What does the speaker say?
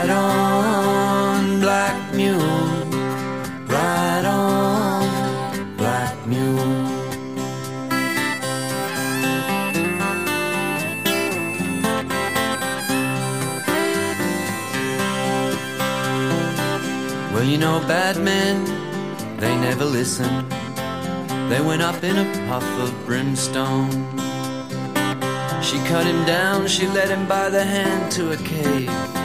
Ride on, black mule, ride on, black mule. Well, you know, bad men, they never listen. They went up in a puff of brimstone. She cut him down, she led him by the hand to a cave.